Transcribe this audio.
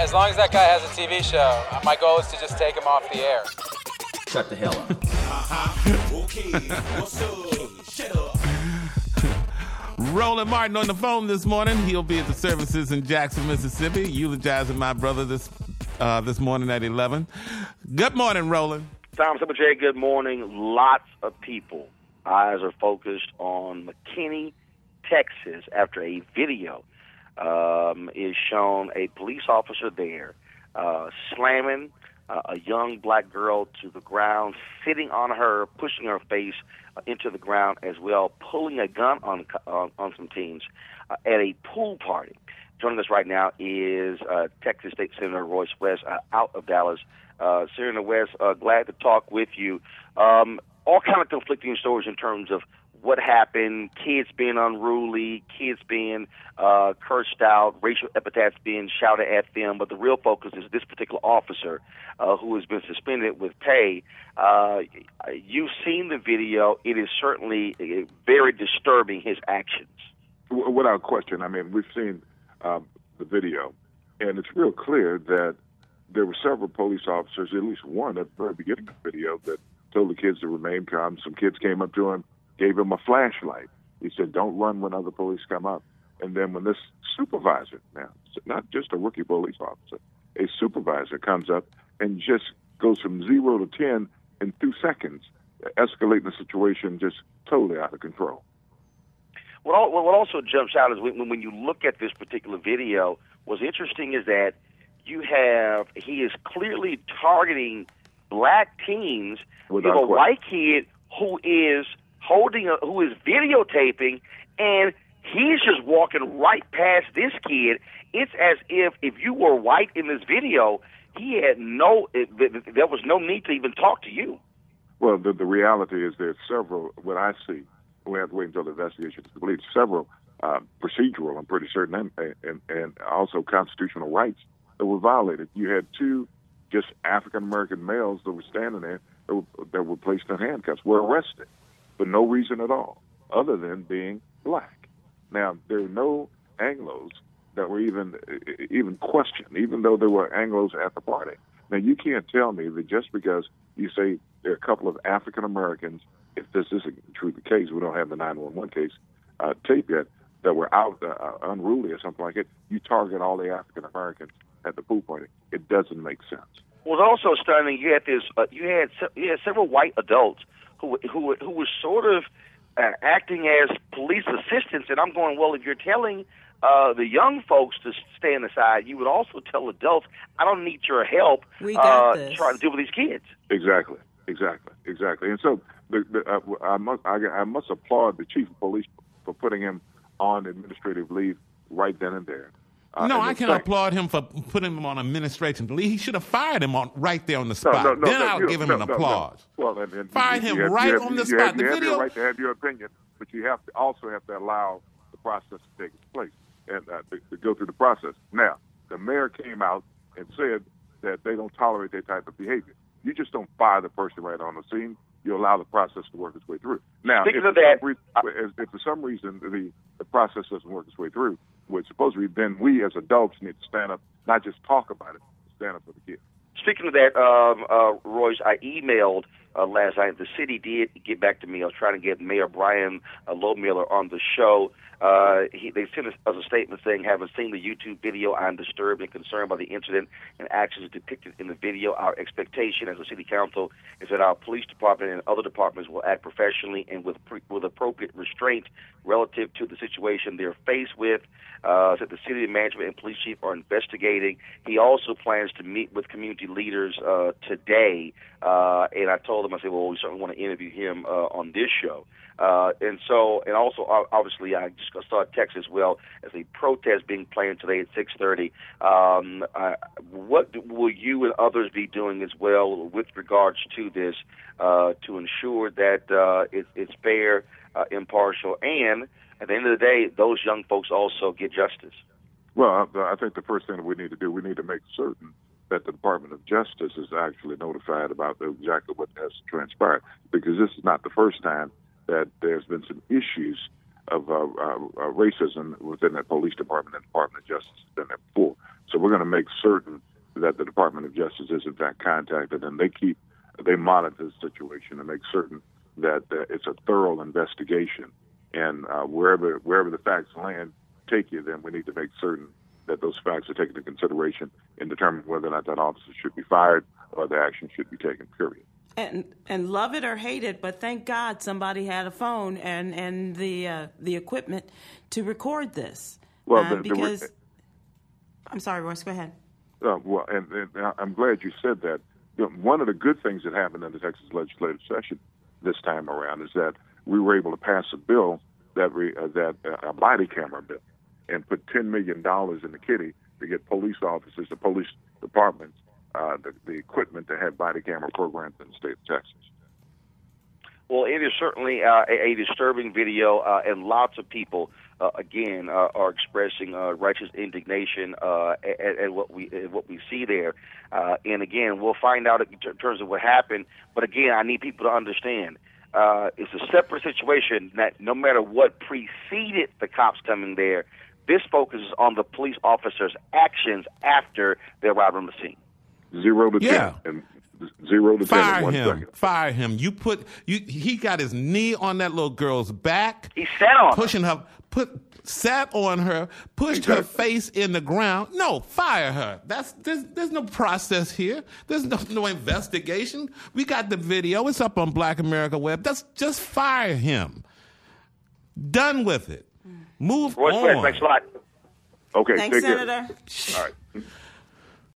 As long as that guy has a TV show, my goal is to just take him off the air. Shut the hell up. Okay, what's up? Shut up. Roland Martin on the phone this morning. He'll be at the services in Jackson, Mississippi, eulogizing my brother this morning at 11. Good morning, Roland. Tom Simple J, good morning. Lots of people. Eyes are focused on McKinney, Texas, after a video is shown a police officer there slamming a young black girl to the ground, sitting on her, pushing her face into the ground as well, pulling a gun on some teens at a pool party. Joining us right now is Texas State Senator Royce West out of Dallas. Senator West, glad to talk with you. All kind of conflicting stories in terms of what happened, kids being unruly, kids being cursed out, racial epithets being shouted at them, but the real focus is this particular officer who has been suspended with pay. You've seen the video. It is certainly very disturbing, his actions. Without question. I mean, we've seen the video, and it's real clear that there were several police officers, at least one at the very beginning of the video, that told the kids to remain calm. Some kids came up to him, gave him a flashlight. He said, don't run when other police come up. And then when this supervisor, now, not just a rookie police officer, a supervisor comes up and just goes from 0 to 10 in 2 seconds, escalating the situation just totally out of control. What also jumps out is when you look at this particular video, what's interesting is that he is clearly targeting black teens. You have a white kid who is who is videotaping, and he's just walking right past this kid. It's as if you were white in this video, there was no need to even talk to you. Well, the reality is there's several, what I see, we have to wait until the investigation is complete, several procedural, I'm pretty certain, and also constitutional rights that were violated. You had 2 just African-American males that were standing there that were placed in handcuffs, were arrested for no reason at all, other than being black. Now, there are no Anglos that were even questioned, even though there were Anglos at the party. Now, you can't tell me that just because you say there are a couple of African Americans, if this isn't true the case, we don't have the 911 case tape yet, that were out unruly or something like it, you target all the African Americans at the pool party. It doesn't make sense. Well, it's also stunning. You had several white adults who were sort of acting as police assistants, and I'm going, well, if you're telling the young folks to stay on the side, you would also tell adults, I don't need your help trying to deal with these kids. Exactly. And so I must applaud the chief of police for putting him on administrative leave right then and there. I can applaud him for putting him on administrative leave. He should have fired him right there on the spot. Then I'll give him an applause. Well, fire him right on the spot. You have the right to have your opinion, but you also have to allow the process to take its place and to go through the process. Now, the mayor came out and said that they don't tolerate that type of behavior. You just don't fire the person right on the scene. You allow the process to work its way through. Now, if for some reason the process doesn't work its way through, which supposedly then we as adults need to stand up, not just talk about it, stand up for the kids. Speaking of that, Royce, I emailed last night. The city did get back to me. I was trying to get Mayor Brian Lowmiller on the show. They sent us a statement saying, having seen the YouTube video, I'm disturbed and concerned by the incident and actions depicted in the video. Our expectation as a city council is that our police department and other departments will act professionally and with appropriate restraint relative to the situation they're faced with. Said the city management and police chief are investigating. He also plans to meet with community leaders today. And I told him, I said, well, we certainly want to interview him on this show. And also, obviously, I just saw a text as well as a protest being planned today at 6:30. What will you and others be doing as well with regards to this to ensure that it's fair, impartial, and at the end of the day, those young folks also get justice? Well, I think the first thing that we need to do, we need to make certain that the Department of Justice is actually notified about exactly what has transpired, because this is not the first time that there's been some issues of racism within the police department and Department of Justice has been there before. So we're going to make certain that the Department of Justice is in fact contacted, and they monitor the situation and make certain that it's a thorough investigation. And wherever the facts take you, then we need to make certain that those facts are taken into consideration in determining whether or not that officer should be fired or the action should be taken, period. And love it or hate it, but thank God somebody had a phone and the equipment to record this. Well, because I'm sorry, Royce, go ahead. Well, and I'm glad you said that. You know, one of the good things that happened in the Texas legislative session this time around is that we were able to pass a bill a body camera bill, and put $10 million in the kitty to get police officers, the police departments, the equipment to have body camera programs in the state of Texas. Well, it is certainly a disturbing video, and lots of people, again, are expressing righteous indignation at what we see there. And again, we'll find out in terms of what happened. But again, I need people to understand it's a separate situation. That no matter what preceded the cops coming there, this focuses on the police officers' actions after they arrive on the scene. 0 to 10. And 0 to 10 in 1 second. Fire him. He got his knee on that little girl's back. He sat on sat on her, pushed her face in the ground. No, fire her. There's no process here. There's no investigation. We got the video. It's up on Black America Web. Just fire him. Done with it. Move on. Thanks a lot. Okay, Thanks, take care. Senator. All right.